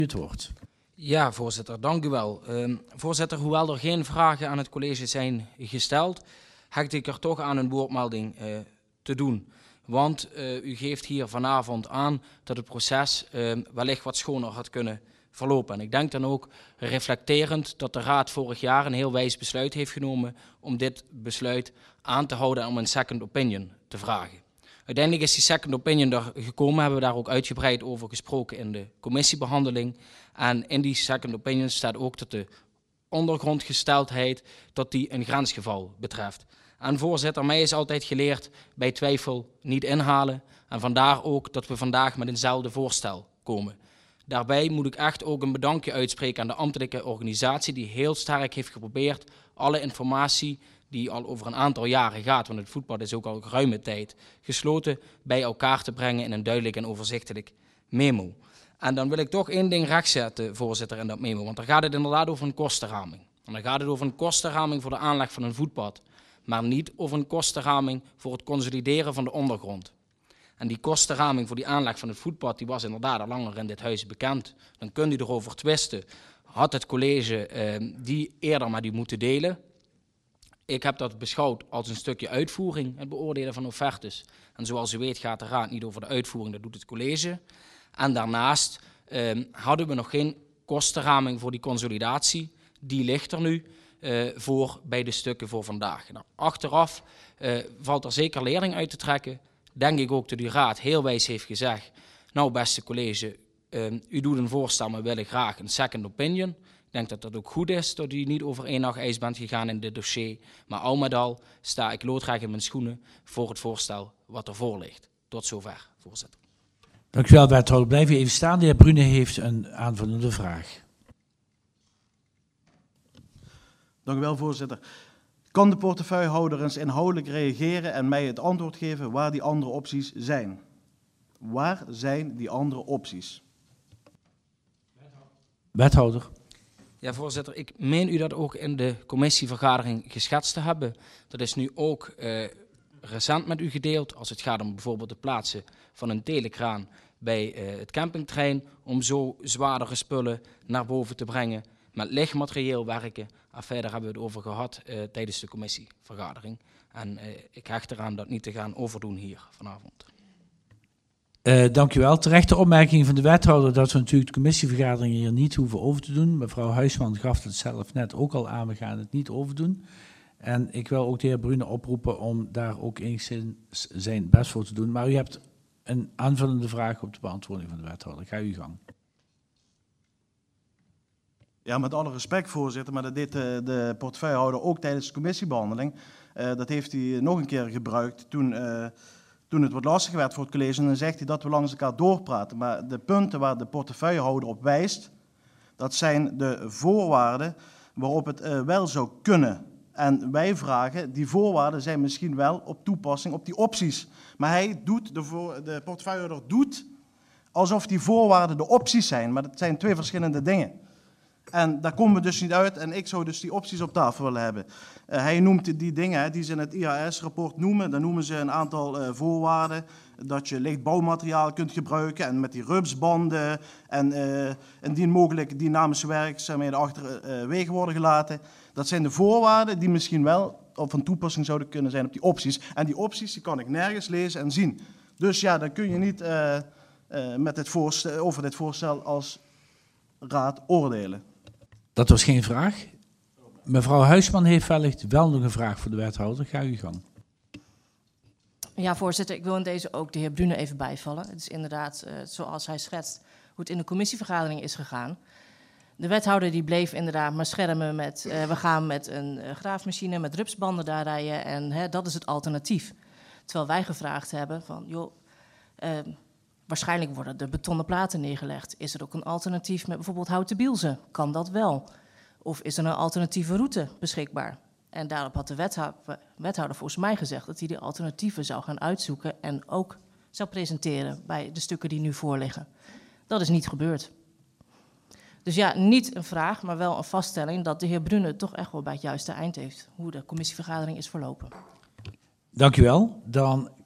het woord. Ja, voorzitter, dank u wel. Voorzitter, hoewel er geen vragen aan het college zijn gesteld, hecht ik er toch aan een woordmelding te doen. Want u geeft hier vanavond aan dat het proces wellicht wat schoner had kunnen verlopen. En ik denk dan ook reflecterend dat de Raad vorig jaar een heel wijs besluit heeft genomen om dit besluit aan te houden en om een second opinion te vragen. Uiteindelijk is die second opinion er gekomen, hebben we daar ook uitgebreid over gesproken in de commissiebehandeling. En in die second opinion staat ook dat de ondergrondgesteldheid dat die een grensgeval betreft. En voorzitter, mij is altijd geleerd bij twijfel niet inhalen. En vandaar ook dat we vandaag met eenzelfde voorstel komen. Daarbij moet ik echt ook een bedankje uitspreken aan de ambtelijke organisatie die heel sterk heeft geprobeerd alle informatie die al over een aantal jaren gaat, want het voetbad is ook al ruime tijd gesloten, bij elkaar te brengen in een duidelijk en overzichtelijk memo. En dan wil ik toch één ding rechtzetten, voorzitter, in dat memo, want dan gaat het inderdaad over een kostenraming. En dan gaat het over een kostenraming voor de aanleg van een voetpad, maar niet over een kostenraming voor het consolideren van de ondergrond. En die kostenraming voor die aanleg van het voetpad, die was inderdaad al langer in dit huis bekend. Dan kunt u erover twisten. Had het college die eerder maar die moeten delen? Ik heb dat beschouwd als een stukje uitvoering, het beoordelen van offertes. En zoals u weet gaat de raad niet over de uitvoering, dat doet het college. En daarnaast hadden we nog geen kostenraming voor die consolidatie. Die ligt er nu voor bij de stukken voor vandaag. Nou, achteraf valt er zeker leerling uit te trekken. Denk ik ook dat de raad heel wijs heeft gezegd, nou beste college, u doet een voorstel, maar we willen graag een second opinion. Ik denk dat dat ook goed is, dat u niet over één nacht ijs bent gegaan in dit dossier. Maar al met al sta ik loodrecht in mijn schoenen voor het voorstel wat ervoor ligt. Tot zover, voorzitter. Dank u wel, wethouder. Blijf u even staan. De heer Brune heeft een aanvullende vraag. Dank u wel, voorzitter. Kan de portefeuillehouder eens inhoudelijk reageren en mij het antwoord geven waar die andere opties zijn? Waar zijn die andere opties? Wethouder. Ja, voorzitter, ik meen u dat ook in de commissievergadering geschetst te hebben. Dat is nu ook recent met u gedeeld, als het gaat om bijvoorbeeld het plaatsen van een telekraan bij het campingterrein, om zo zwaardere spullen naar boven te brengen, met lichtmaterieel werken. En verder hebben we het over gehad tijdens de commissievergadering. En ik hecht eraan dat niet te gaan overdoen hier vanavond. Dank u wel. Terechte opmerking van de wethouder dat we natuurlijk de commissievergadering hier niet hoeven over te doen. Mevrouw Huisman gaf het zelf net ook al aan, we gaan het niet overdoen. En ik wil ook de heer Brune oproepen om daar ook enigszins zijn best voor te doen. Maar u hebt een aanvullende vraag op de beantwoording van de wethouder. Ga uw gang. Ja, met alle respect, voorzitter, maar dat deed de portefeuillehouder ook tijdens de commissiebehandeling. Dat heeft hij nog een keer gebruikt toen het wat lastiger werd voor het college. En dan zegt hij dat we langs elkaar doorpraten. Maar de punten waar de portefeuillehouder op wijst, dat zijn de voorwaarden waarop het wel zou kunnen. En wij vragen, die voorwaarden zijn misschien wel op toepassing op die opties. Maar de portefeuillehouder doet alsof die voorwaarden de opties zijn. Maar dat zijn twee verschillende dingen. En daar komen we dus niet uit en ik zou dus die opties op tafel willen hebben. Hij noemt die dingen die ze in het IHS-rapport noemen. Dan noemen ze een aantal voorwaarden. Dat je licht bouwmateriaal kunt gebruiken en met die rupsbanden. En indien mogelijk dynamische werkzaamheden achterwege worden gelaten. Dat zijn de voorwaarden die misschien wel van toepassing zouden kunnen zijn op die opties. En die opties die kan ik nergens lezen en zien. Dus ja, dan kun je niet over dit voorstel als raad oordelen. Dat was geen vraag. Mevrouw Huisman heeft wellicht wel nog een vraag voor de wethouder. Ga uw gang. Ja, voorzitter, ik wil in deze ook de heer Brune even bijvallen. Het is inderdaad zoals hij schetst hoe het in de commissievergadering is gegaan. De wethouder die bleef inderdaad maar schermen met we gaan met een graafmachine met rupsbanden daar rijden en dat is het alternatief. Terwijl wij gevraagd hebben van joh, waarschijnlijk worden er betonnen platen neergelegd. Is er ook een alternatief met bijvoorbeeld houten bielzen? Kan dat wel? Of is er een alternatieve route beschikbaar? En daarop had de wethouder volgens mij gezegd dat hij die alternatieven zou gaan uitzoeken en ook zou presenteren bij de stukken die nu voorliggen. Dat is niet gebeurd. Dus ja, niet een vraag, maar wel een vaststelling dat de heer Brune toch echt wel bij het juiste eind heeft hoe de commissievergadering is verlopen. Dank u wel. Dan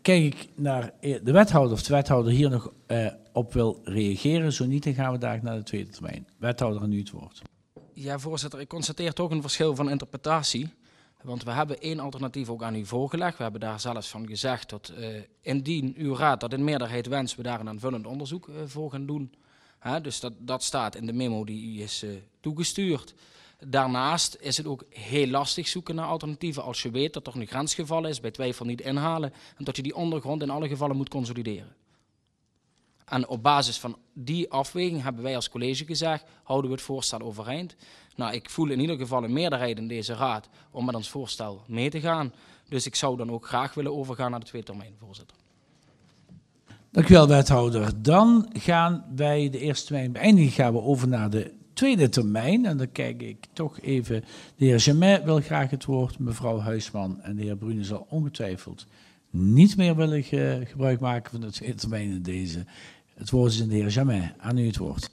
kijk ik naar de wethouder of de wethouder hier nog op wil reageren. Zo niet, dan gaan we daar naar de tweede termijn. Wethouder, aan u het woord. Ja, voorzitter, ik constateer toch een verschil van interpretatie. Want we hebben één alternatief ook aan u voorgelegd. We hebben daar zelfs van gezegd dat indien uw raad dat in meerderheid wenst, we daar een aanvullend onderzoek voor gaan doen. Dus dat staat in de memo die u is toegestuurd. Daarnaast is het ook heel lastig zoeken naar alternatieven als je weet dat er een grensgeval is, bij twijfel niet inhalen en dat je die ondergrond in alle gevallen moet consolideren. En op basis van die afweging hebben wij als college gezegd, houden we het voorstel overeind. Nou, ik voel in ieder geval een meerderheid in deze raad om met ons voorstel mee te gaan. Dus ik zou dan ook graag willen overgaan naar de tweede termijn, voorzitter. Dank u wel, wethouder. Dan gaan wij de eerste termijn beëindigen. Gaan we over naar de tweede termijn. En dan kijk ik toch even. De heer Jamet wil graag het woord. Mevrouw Huisman en de heer Brune zal ongetwijfeld niet meer willen gebruik maken van de tweede termijn in deze. Het woord is aan de heer Jamet. Aan u het woord.